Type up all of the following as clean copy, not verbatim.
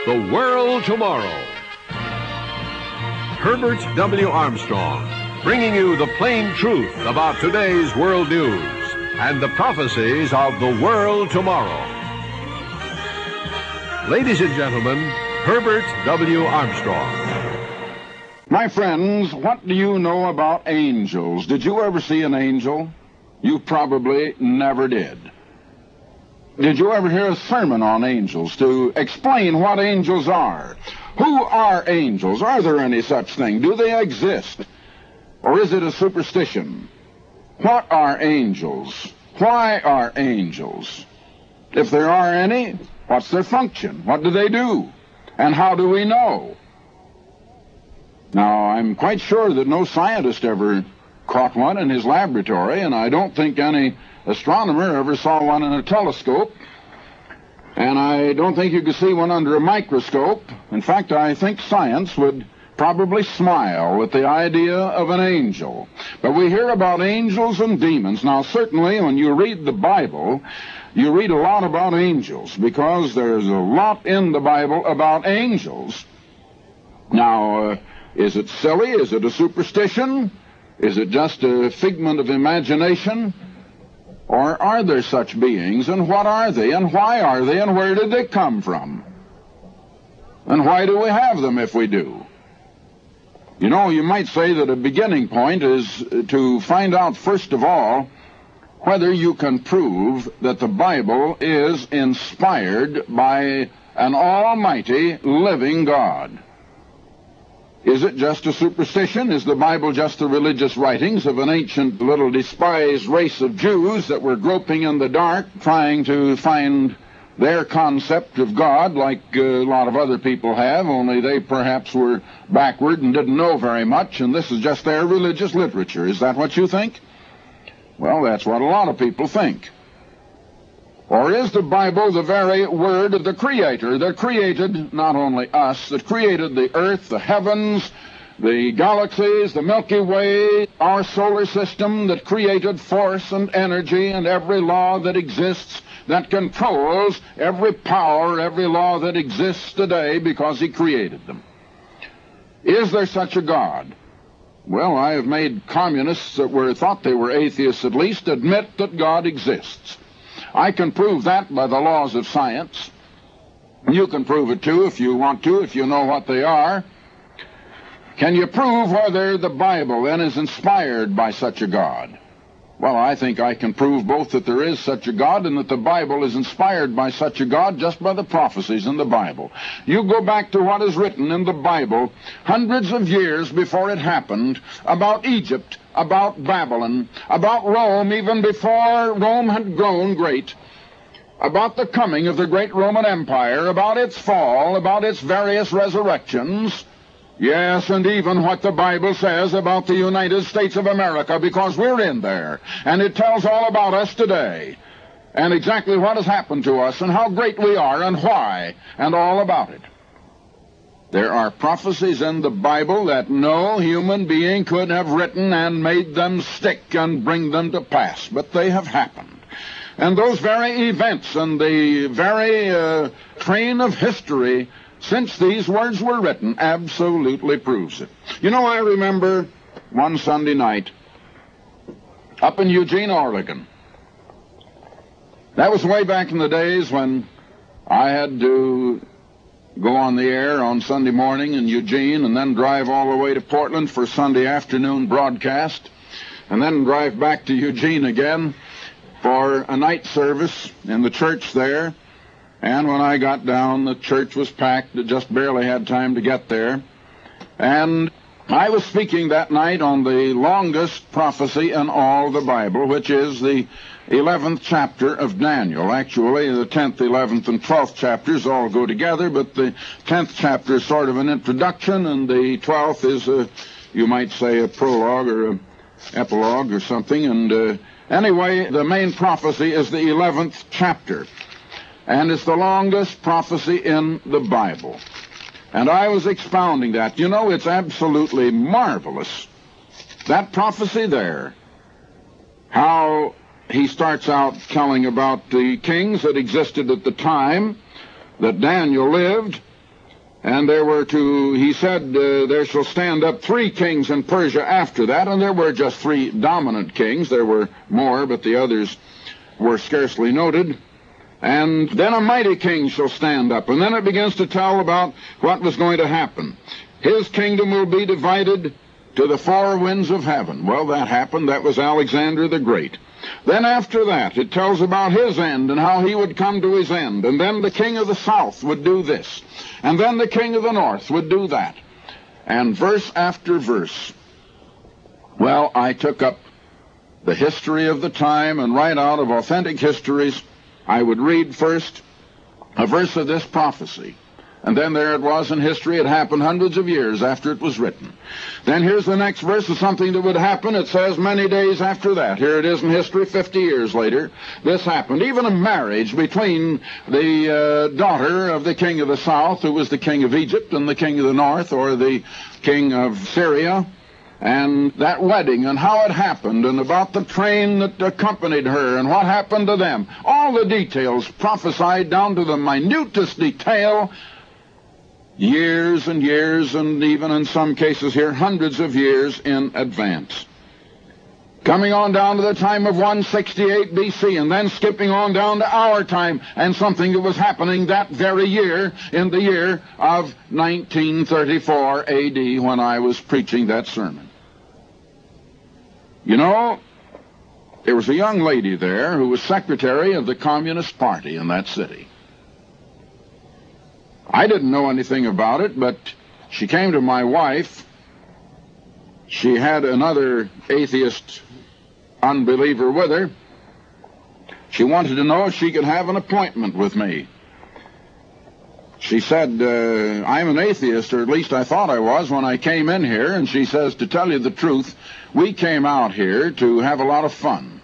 The World Tomorrow. Herbert W. Armstrong, bringing you the plain truth about today's world news and the prophecies of the world tomorrow. Ladies and gentlemen, Herbert W. Armstrong. My friends, what do you know about angels? Did you ever see an angel? You probably never did. Did you ever hear a sermon on angels to explain what angels are? Who are angels? Are there any such thing? Do they exist? Or is it a superstition? What are angels? Why are angels? If there are any, what's their function? What do they do? And how do we know? Now, I'm quite sure that no scientist ever caught one in his laboratory, and I don't think any astronomer ever saw one in a telescope, and I don't think you could see one under a microscope. In fact, I think science would probably smile at the idea of an angel. But we hear about angels and demons. Now, certainly, when you read the Bible, you read a lot about angels, because there's a lot in the Bible about angels. Now, is it silly? Is it a superstition? Is it just a figment of imagination? Or are there such beings, and what are they, and why are they, and where did they come from? And why do we have them if we do? You know, you might say that a beginning point is to find out, first of all, whether you can prove that the Bible is inspired by an almighty living God. Is it just a superstition? Is the Bible just the religious writings of an ancient little despised race of Jews that were groping in the dark, trying to find their concept of God like a lot of other people have, only they perhaps were backward and didn't know very much, and this is just their religious literature? Is that what you think? Well, that's what a lot of people think. Or is the Bible the very word of the Creator that created not only us, that created the earth, the heavens, the galaxies, the Milky Way, our solar system, that created force and energy and every law that exists, that controls every power, every law that exists today, because He created them? Is there such a God? Well, I have made communists that thought they were atheists at least admit that God exists. I can prove that by the laws of science. You can prove it too if you want to, if you know what they are. Can you prove whether the Bible then is inspired by such a God? Well, I think I can prove both that there is such a God and that the Bible is inspired by such a God just by the prophecies in the Bible. You go back to what is written in the Bible hundreds of years before it happened about Egypt, about Babylon, about Rome, even before Rome had grown great, about the coming of the great Roman Empire, about its fall, about its various resurrections. Yes, and even what the Bible says about the United States of America, because we're in there, and it tells all about us today, and exactly what has happened to us, and how great we are, and why, and all about it. There are prophecies in the Bible that no human being could have written and made them stick and bring them to pass, but they have happened. And those very events and the very train of history since these words were written absolutely proves it. You know, I remember one Sunday night up in Eugene, Oregon. That was way back in the days when I had to go on the air on Sunday morning in Eugene and then drive all the way to Portland for Sunday afternoon broadcast, and then drive back to Eugene again for a night service in the church there. And when I got down, the church was packed. It just barely had time to get there. And I was speaking that night on the longest prophecy in all the Bible, which is the 11th chapter of Daniel. Actually, the 10th, 11th, and 12th chapters all go together, but the 10th chapter is sort of an introduction, and the 12th is, you might say, a prologue or an epilogue or something. And anyway, the main prophecy is the 11th chapter. And it's the longest prophecy in the Bible. And I was expounding that. You know, it's absolutely marvelous. That prophecy there, how he starts out telling about the kings that existed at the time that Daniel lived, And he said, there shall stand up 3 kings in Persia after that, and there were just 3 dominant kings. There were more, but the others were scarcely noted. And then a mighty king shall stand up. And then it begins to tell about what was going to happen. His kingdom will be divided to the 4 winds of heaven. Well, that happened. That was Alexander the Great. Then after that, it tells about his end and how he would come to his end. And then the king of the south would do this. And then the king of the north would do that. And verse after verse. Well, I took up the history of the time, and right out of authentic histories, I would read first a verse of this prophecy. And then there it was in history. It happened hundreds of years after it was written. Then here's the next verse of something that would happen. It says many days after that. Here it is in history 50 years later. This happened. Even a marriage between the daughter of the king of the south, who was the king of Egypt, and the king of the north, or the king of Syria. And that wedding and how it happened and about the train that accompanied her and what happened to them. All the details prophesied down to the minutest detail, years and years, and even in some cases here, hundreds of years in advance. Coming on down to the time of 168 B.C. and then skipping on down to our time and something that was happening that very year, in the year of 1934 A.D. when I was preaching that sermon. You know, there was a young lady there who was secretary of the Communist Party in that city. I didn't know anything about it, but she came to my wife. She had another atheist unbeliever with her. She wanted to know if she could have an appointment with me. She said, I'm an atheist, or at least I thought I was when I came in here, and she says, to tell you the truth, we came out here to have a lot of fun.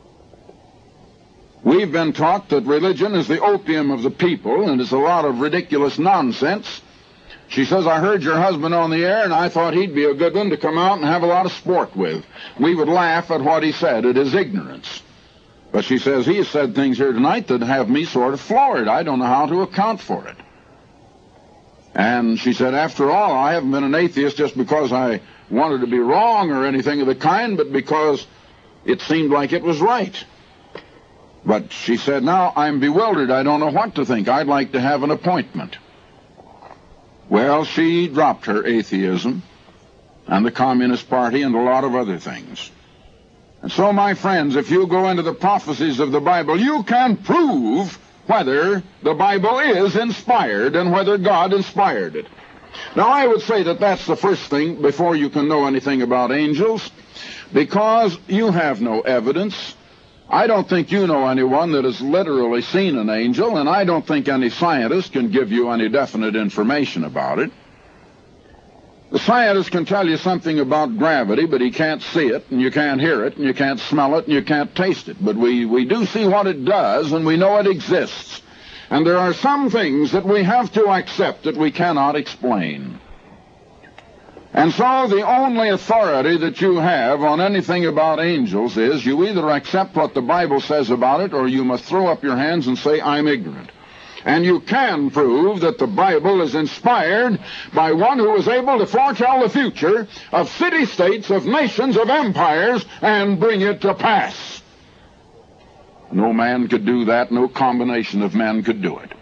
We've been taught that religion is the opium of the people, and it's a lot of ridiculous nonsense. She says, I heard your husband on the air, and I thought he'd be a good one to come out and have a lot of sport with. We would laugh at what he said, at his ignorance. But she says, he has said things here tonight that have me sort of floored. I don't know how to account for it. And she said, after all, I haven't been an atheist just because I wanted to be wrong or anything of the kind, but because it seemed like it was right. But she said, now I'm bewildered. I don't know what to think. I'd like to have an appointment. Well, she dropped her atheism and the Communist Party and a lot of other things. And so, my friends, if you go into the prophecies of the Bible, you can prove whether the Bible is inspired and whether God inspired it. Now, I would say that that's the first thing before you can know anything about angels, because you have no evidence. I don't think you know anyone that has literally seen an angel, and I don't think any scientist can give you any definite information about it. The scientist can tell you something about gravity, but he can't see it, and you can't hear it, and you can't smell it, and you can't taste it. But we do see what it does, and we know it exists. And there are some things that we have to accept that we cannot explain. And so the only authority that you have on anything about angels is you either accept what the Bible says about it, or you must throw up your hands and say, I'm ignorant. And you can prove that the Bible is inspired by one who is able to foretell the future of city-states, of nations, of empires, and bring it to pass. No man could do that. No combination of men could do it.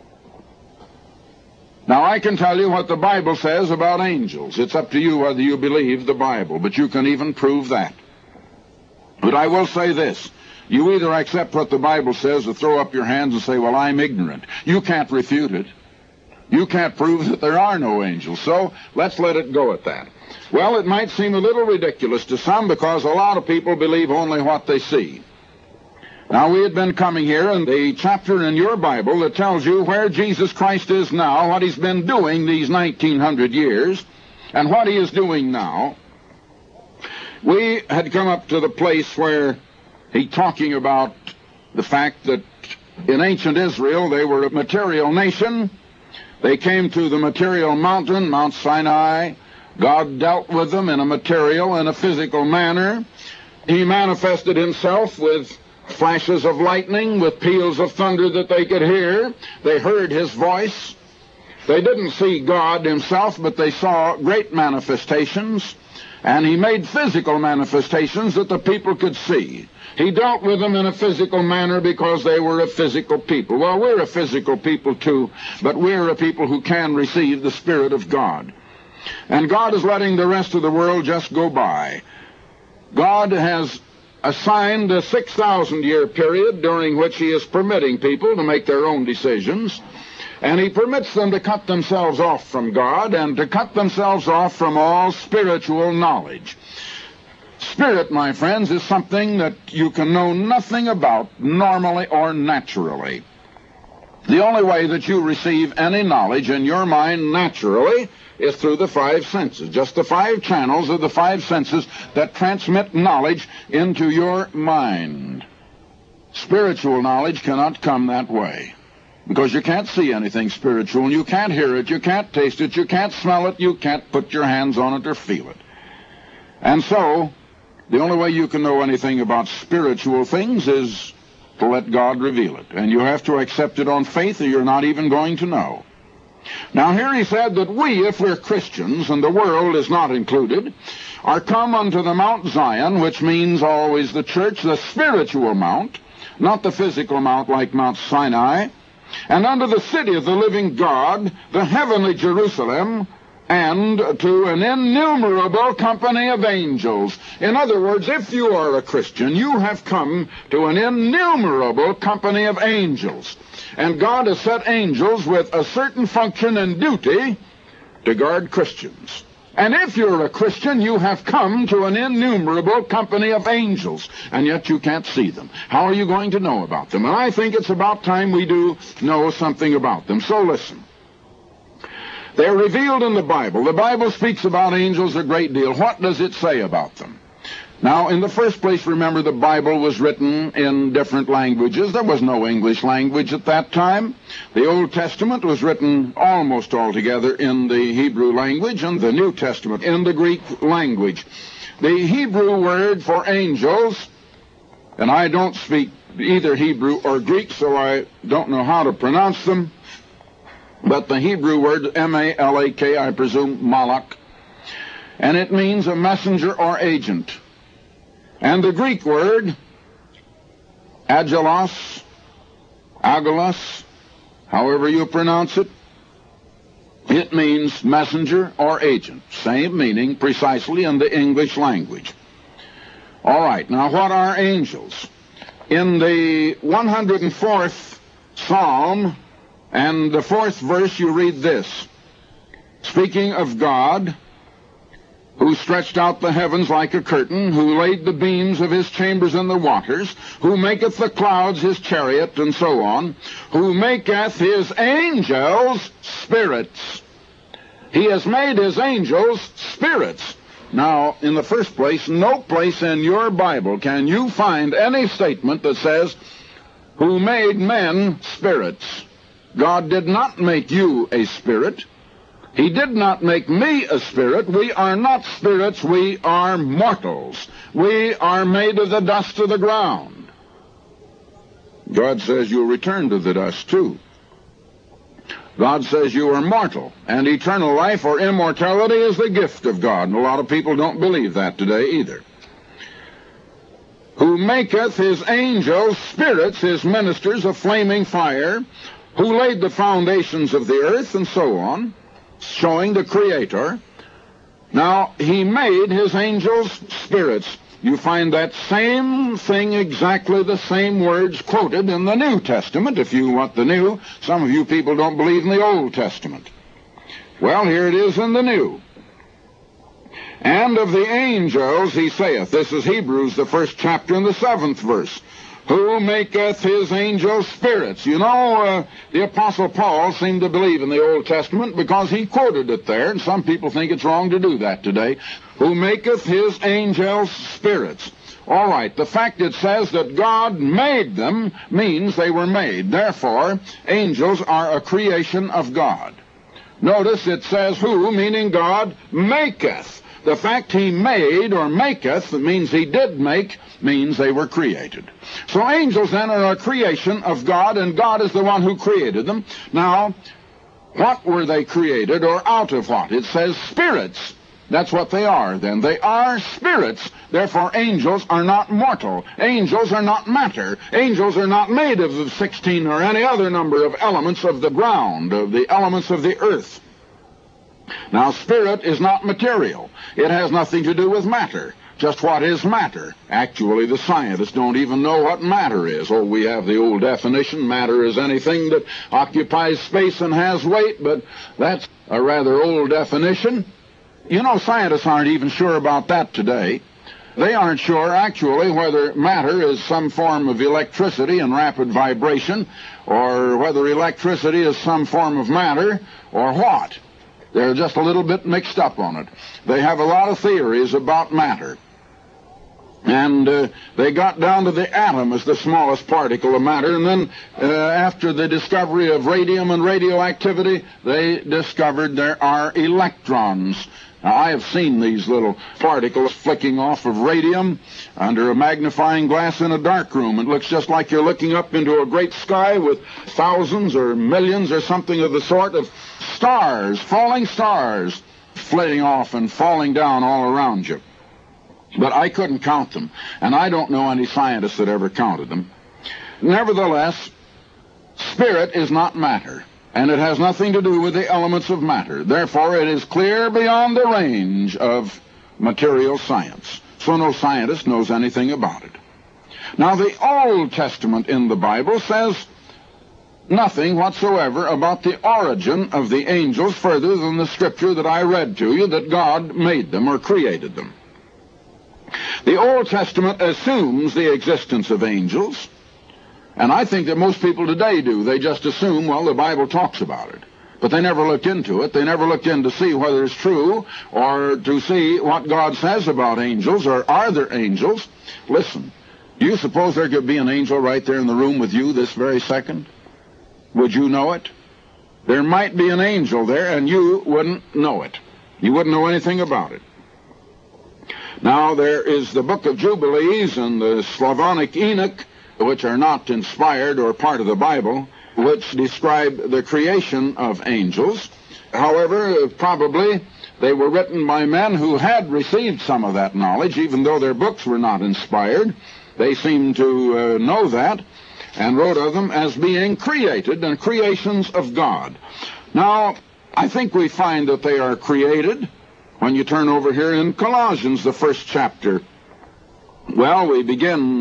Now, I can tell you what the Bible says about angels. It's up to you whether you believe the Bible, but you can even prove that. But I will say this. You either accept what the Bible says or throw up your hands and say, well, I'm ignorant. You can't refute it. You can't prove that there are no angels. So let's let it go at that. Well, it might seem a little ridiculous to some because a lot of people believe only what they see. Now, we had been coming here in the chapter in your Bible that tells you where Jesus Christ is now, what he's been doing these 1900 years, and what he is doing now. We had come up to the place where he's talking about the fact that in ancient Israel they were a material nation. They came to the material mountain, Mount Sinai. God dealt with them in a material and a physical manner. He manifested himself with flashes of lightning, with peals of thunder that they could hear. They heard his voice. They didn't see God himself, but they saw great manifestations, and he made physical manifestations that the people could see. He dealt with them in a physical manner because they were a physical people. Well, we're a physical people too, but we're a people who can receive the Spirit of God. And God is letting the rest of the world just go by. God has assigned a 6,000-year period during which he is permitting people to make their own decisions, and he permits them to cut themselves off from God and to cut themselves off from all spiritual knowledge. Spirit, my friends, is something that you can know nothing about normally or naturally. The only way that you receive any knowledge in your mind naturally is through the five senses. Just the five channels of the five senses that transmit knowledge into your mind. Spiritual knowledge cannot come that way, because you can't see anything spiritual, and you can't hear it, you can't taste it, you can't smell it, you can't put your hands on it or feel it. And so, the only way you can know anything about spiritual things is to let God reveal it. And you have to accept it on faith, or you're not even going to know. Now here he said that we, if we're Christians, and the world is not included, are come unto the Mount Zion, which means always the church, the spiritual mount, not the physical mount like Mount Sinai, and unto the city of the living God, the heavenly Jerusalem, and to an innumerable company of angels. In other words, if you are a Christian, you have come to an innumerable company of angels. And God has set angels with a certain function and duty to guard Christians. And if you're a Christian, you have come to an innumerable company of angels, and yet you can't see them. How are you going to know about them? And I think it's about time we do know something about them. So listen. They're revealed in the Bible. The Bible speaks about angels a great deal. What does it say about them? Now, in the first place, remember the Bible was written in different languages. There was no English language at that time. The Old Testament was written almost altogether in the Hebrew language, and the New Testament in the Greek language. The Hebrew word for angels, and I don't speak either Hebrew or Greek, so I don't know how to pronounce them, but the Hebrew word, M-A-L-A-K, I presume, malak, and it means a messenger or agent. And the Greek word, angelos, however you pronounce it, it means messenger or agent. Same meaning precisely in the English language. All right, now what are angels? In the 104th Psalm, and the 4th verse, you read this. Speaking of God, who stretched out the heavens like a curtain, who laid the beams of his chambers in the waters, who maketh the clouds his chariot, and so on, who maketh his angels spirits. He has made his angels spirits. Now, in the first place, no place in your Bible can you find any statement that says, who made men spirits. God did not make you a spirit. He did not make me a spirit. We are not spirits. We are mortals. We are made of the dust of the ground. God says you'll return to the dust too. God says you are mortal, and eternal life or immortality is the gift of God. And a lot of people don't believe that today either. Who maketh his angels spirits, his ministers, of flaming fire, who laid the foundations of the earth, and so on, showing the Creator. Now, he made his angels spirits. You find that same thing, exactly the same words quoted in the New Testament, if you want the New. Some of you people don't believe in the Old Testament. Well, here it is in the New. And of the angels he saith, this is Hebrews, the 1st chapter and the 7th verse, who maketh his angels spirits. You know, the Apostle Paul seemed to believe in the Old Testament because he quoted it there, and some people think it's wrong to do that today. Who maketh his angels spirits. All right, the fact it says that God made them means they were made. Therefore, angels are a creation of God. Notice it says who, meaning God, maketh. The fact he made or maketh, that means he did make, means they were created. So angels then are a creation of God, and God is the one who created them. Now, What were they created, or out of what? It says spirits. That's what they are, then. They are spirits. Therefore, angels are not mortal. Angels are not matter. Angels are not made of the 16 or any other number of elements of the ground, of the elements of the earth. Now, spirit is not material. It has nothing to do with matter. Just what is matter? Actually, the scientists don't even know what matter is. Oh, we have the old definition. Matter is anything that occupies space and has weight, but that's a rather old definition. You know, scientists aren't even sure about that today. They aren't sure, actually, whether matter is some form of electricity and rapid vibration, or whether electricity is some form of matter, or what. They're just a little bit mixed up on it. They have a lot of theories about matter. And they got down to the atom as the smallest particle of matter, and then after the discovery of radium and radioactivity, they discovered there are electrons. Now, I have seen these little particles flicking off of radium under a magnifying glass in a dark room. It looks just like you're looking up into a great sky with thousands or millions or something of the sort of stars, falling stars, flitting off and falling down all around you. But I couldn't count them, and I don't know any scientist that ever counted them. Nevertheless, spirit is not matter, and it has nothing to do with the elements of matter. Therefore, it is clear beyond the range of material science. So no scientist knows anything about it. Now, the Old Testament in the Bible says nothing whatsoever about the origin of the angels further than the scripture that I read to you, that God made them or created them. The Old Testament assumes the existence of angels, and I think that most people today do. They just assume, well, the Bible talks about it. But they never looked into it. They never looked in to see whether it's true or to see what God says about angels, or are there angels. Listen, do you suppose there could be an angel right there in the room with you this very second? Would you know it? There might be an angel there, and you wouldn't know it. You wouldn't know anything about it. Now, there is the book of Jubilees and the Slavonic Enoch, which are not inspired or part of the Bible, which describe the creation of angels. However, probably they were written by men who had received some of that knowledge, even though their books were not inspired. They seem to know that, and wrote of them as being created and creations of God. Now, I think we find that they are created when you turn over here in Colossians, the first chapter. Well, we begin,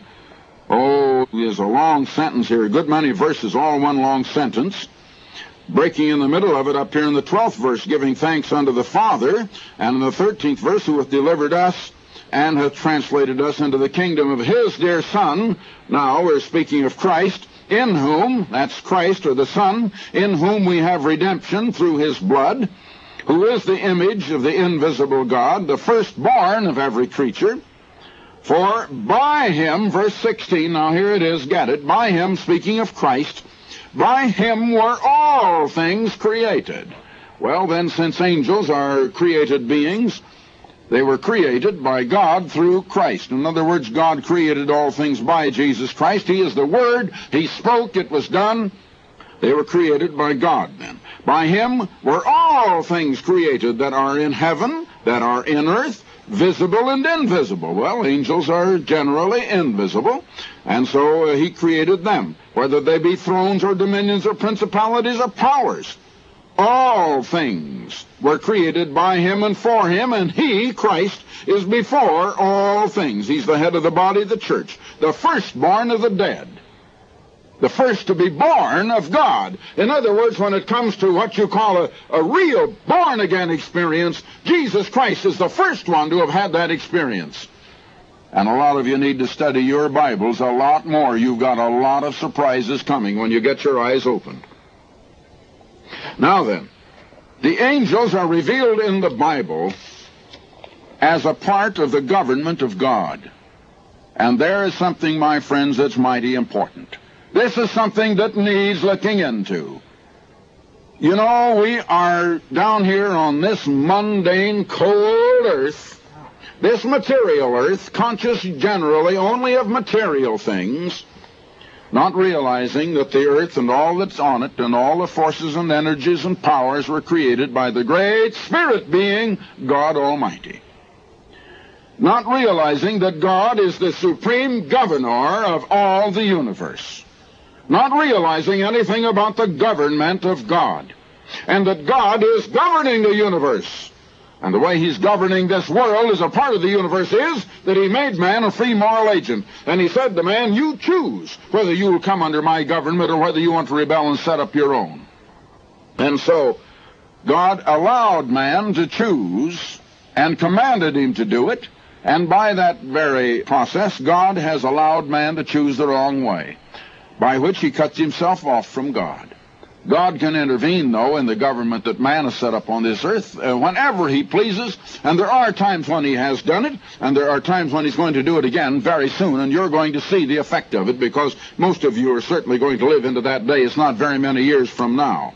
there's a long sentence here, a good many verses, all one long sentence, breaking in the middle of it up here in the 12th verse, giving thanks unto the Father, and in the 13th verse, who hath delivered us and hath translated us into the kingdom of his dear Son. Now we're speaking of Christ, in whom, that's Christ or the Son, in whom we have redemption through his blood, who is the image of the invisible God, the firstborn of every creature. For by him, verse 16, now here it is, get it, by him, speaking of Christ, by him were all things created. Well then, since angels are created beings, they were created by God through Christ. In other words, God created all things by Jesus Christ. He is the Word. He spoke, it was done. They were created by God then. By him were all things created that are in heaven, that are in earth, visible and invisible. Well, angels are generally invisible, and so he created them, whether they be thrones or dominions or principalities or powers. All things were created by him and for him, and he, Christ, is before all things. He's the head of the body of the church, the firstborn of the dead, the first to be born of God. In other words, when it comes to what you call a real born-again experience, Jesus Christ is the first one to have had that experience. And a lot of you need to study your Bibles a lot more. You've got a lot of surprises coming when you get your eyes opened. Now then, the angels are revealed in the Bible as a part of the government of God. And there is something, my friends, that's mighty important. This is something that needs looking into. You know, we are down here on this mundane, cold earth, this material earth, conscious generally only of material things. not realizing that the earth and all that's on it and all the forces and energies and powers were created by the great spirit being God Almighty. Not realizing that God is the supreme governor of all the universe. Not realizing anything about the government of God, and that God is governing the universe. And the way he's governing this world as a part of the universe is that he made man a free moral agent. And he said to man, you choose whether you will come under my government or whether you want to rebel and set up your own. And so God allowed man to choose and commanded him to do it. And by that very process, God has allowed man to choose the wrong way, by which he cuts himself off from God. God can intervene, though, in the government that man has set up on this earth whenever he pleases, and there are times when he has done it, and there are times when he's going to do it again very soon, and you're going to see the effect of it, because most of you are certainly going to live into that day. It's not very many years from now.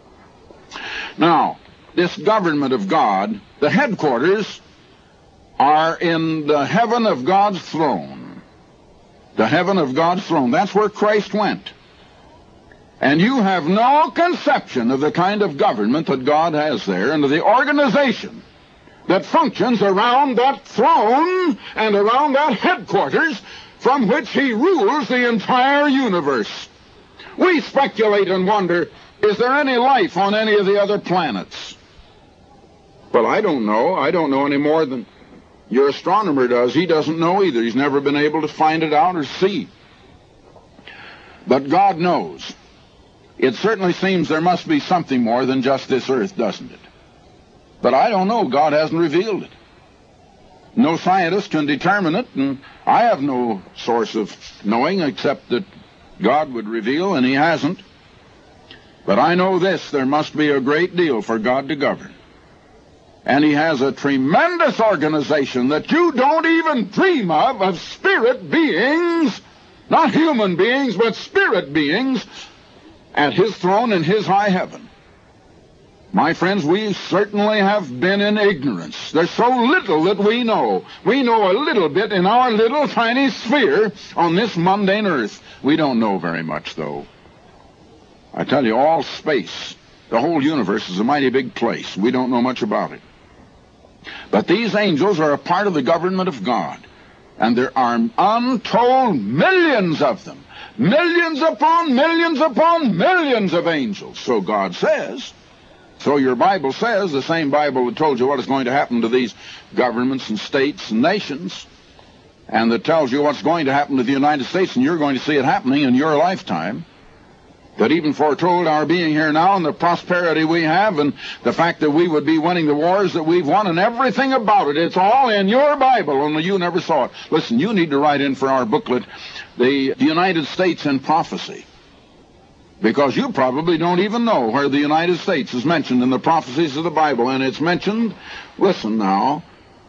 Now, this government of God, the headquarters are in the heaven of God's throne. The heaven of God's throne. That's where Christ went. And you have no conception of the kind of government that God has there and of the organization that functions around that throne and around that headquarters from which he rules the entire universe. We speculate and wonder, is there any life on any of the other planets? Well, I don't know. I don't know any more than your astronomer does. He doesn't know either. He's never been able to find it out or see. But God knows. It certainly seems there must be something more than just this earth, doesn't it? But I don't know. God hasn't revealed it. No scientist can determine it, and I have no source of knowing except that God would reveal, and he hasn't. But I know this, there must be a great deal for God to govern. And he has a tremendous organization that you don't even dream of spirit beings, not human beings, but spirit beings, at his throne in his high heaven. My friends, we certainly have been in ignorance. There's so little that we know. We know a little bit in our little tiny sphere on this mundane earth. We don't know very much, though. I tell you, all space, the whole universe is a mighty big place. We don't know much about it. But these angels are a part of the government of God. And there are untold millions of them. Millions upon millions upon millions of angels. So God says. So your Bible says, the same Bible that told you what is going to happen to these governments and states and nations, and that tells you what's going to happen to the United States, and you're going to see it happening in your lifetime, that even foretold our being here now and the prosperity we have and the fact that we would be winning the wars that we've won and everything about it. It's all in your Bible, only you never saw it. Listen, you need to write in for our booklet, The United States in Prophecy, because you probably don't even know where the United States is mentioned in the prophecies of the Bible. And it's mentioned, listen now,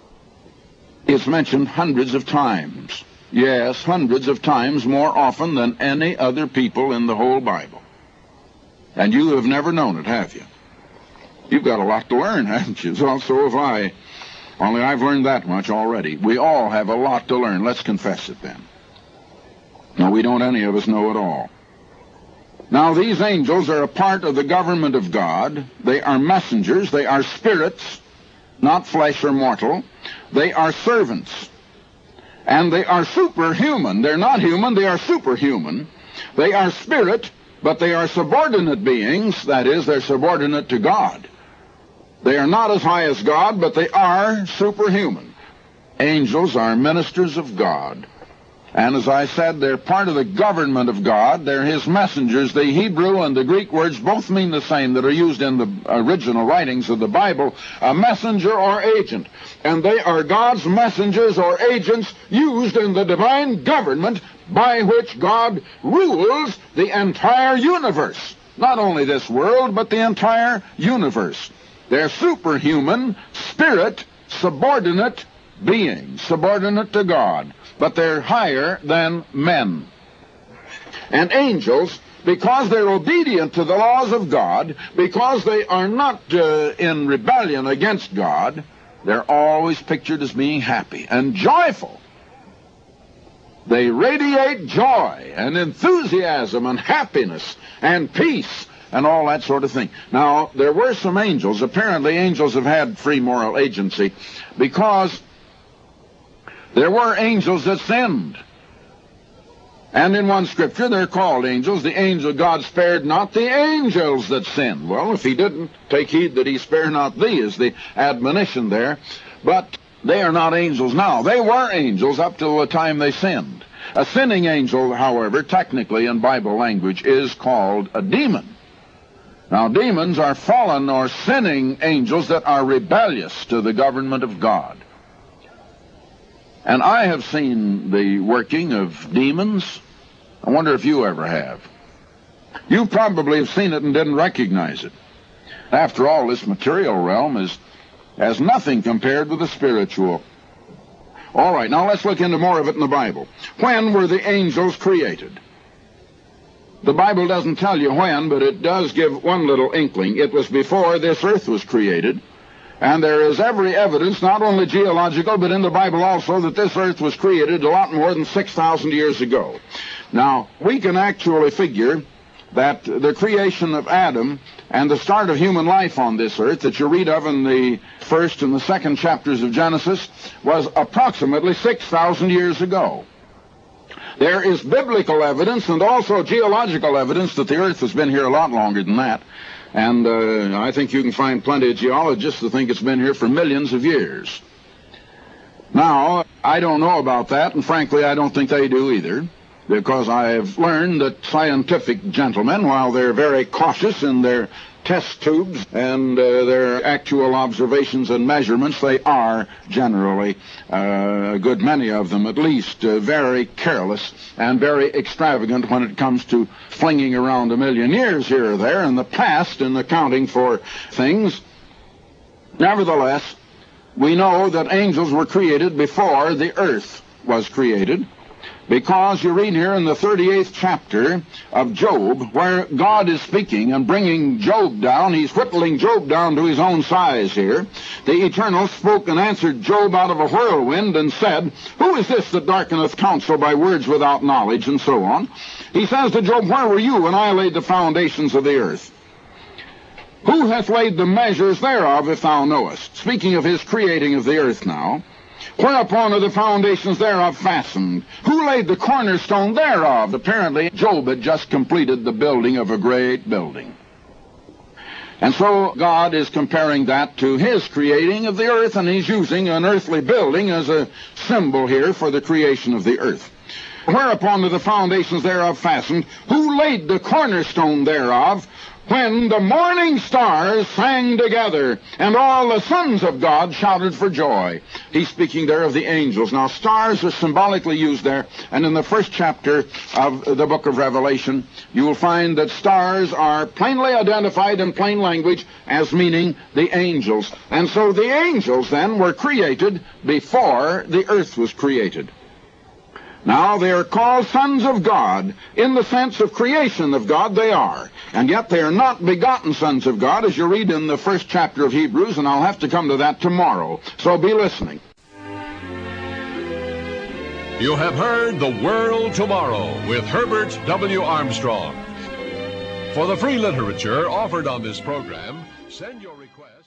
it's mentioned hundreds of times. Yes, hundreds of times more often than any other people in the whole Bible. And you have never known it, have you? You've got a lot to learn, haven't you? So have I. Only I've learned that much already. We all have a lot to learn. Let's confess it then. No, we don't any of us know it all. Now, these angels are a part of the government of God. They are messengers. They are spirits, not flesh or mortal. They are servants. And they are superhuman. They're not human, they are superhuman. They are spirit, but they are subordinate beings. That is, they're subordinate to God. They are not as high as God, but they are superhuman. Angels are ministers of God. And as I said, they're part of the government of God. They're his messengers. The Hebrew and the Greek words both mean the same that are used in the original writings of the Bible, a messenger or agent. And they are God's messengers or agents used in the divine government by which God rules the entire universe. Not only this world, but the entire universe. They're superhuman, spirit, subordinate beings, subordinate to God. But they're higher than men. And angels, because they're obedient to the laws of God, because they are not in rebellion against God, they're always pictured as being happy and joyful. They radiate joy and enthusiasm and happiness and peace and all that sort of thing. Now, there were some angels. Apparently, angels have had free moral agency because there were angels that sinned. And in one scripture, they're called angels. The angel God spared not the angels that sinned. Well, if he didn't, take heed that he spare not thee is the admonition there. But they are not angels now. They were angels up till the time they sinned. A sinning angel, however, technically in Bible language, is called a demon. Now, demons are fallen or sinning angels that are rebellious to the government of God. And I have seen the working of demons. I wonder if you ever have. You probably have seen it and didn't recognize it. After all, this material realm has nothing compared with the spiritual. All right, now let's look into more of it in the Bible. When were the angels created? The Bible doesn't tell you when, but it does give one little inkling. It was before this earth was created. And there is every evidence, not only geological, but in the Bible also, that this earth was created a lot more than 6,000 years ago. Now, we can actually figure that the creation of Adam and the start of human life on this earth that you read of in the first and the second chapters of Genesis was approximately 6,000 years ago. There is biblical evidence and also geological evidence that the earth has been here a lot longer than that. And I think you can find plenty of geologists that think it's been here for millions of years. Now, I don't know about that, and frankly, I don't think they do either, because I have learned that scientific gentlemen, while they're very cautious in their test tubes and their actual observations and measurements, they are generally, a good many of them at least, very careless and very extravagant when it comes to flinging around a million years here or there in the past in accounting for things. Nevertheless, we know that angels were created before the earth was created, because you read here in the 38th chapter of Job, where God is speaking and bringing Job down. He's whittling Job down to his own size here. The Eternal spoke and answered Job out of a whirlwind and said, "Who is this that darkeneth counsel by words without knowledge?" and so on. He says to Job, "Where were you when I laid the foundations of the earth? Who hath laid the measures thereof, if thou knowest?" Speaking of his creating of the earth now. "Whereupon are the foundations thereof fastened? Who laid the cornerstone thereof?" Apparently, Job had just completed the building of a great building. And so God is comparing that to his creating of the earth, and he's using an earthly building as a symbol here for the creation of the earth. "Whereupon are the foundations thereof fastened? Who laid the cornerstone thereof? When the morning stars sang together, and all the sons of God shouted for joy." He's speaking there of the angels. Now, stars are symbolically used there, and in the first chapter of the book of Revelation, you will find that stars are plainly identified in plain language as meaning the angels. And so the angels, then, were created before the earth was created. Now, they are called sons of God. In the sense of creation of God, they are. And yet they are not begotten sons of God, as you read in the first chapter of Hebrews, and I'll have to come to that tomorrow. So be listening. You have heard The World Tomorrow with Herbert W. Armstrong. For the free literature offered on this program, send your request.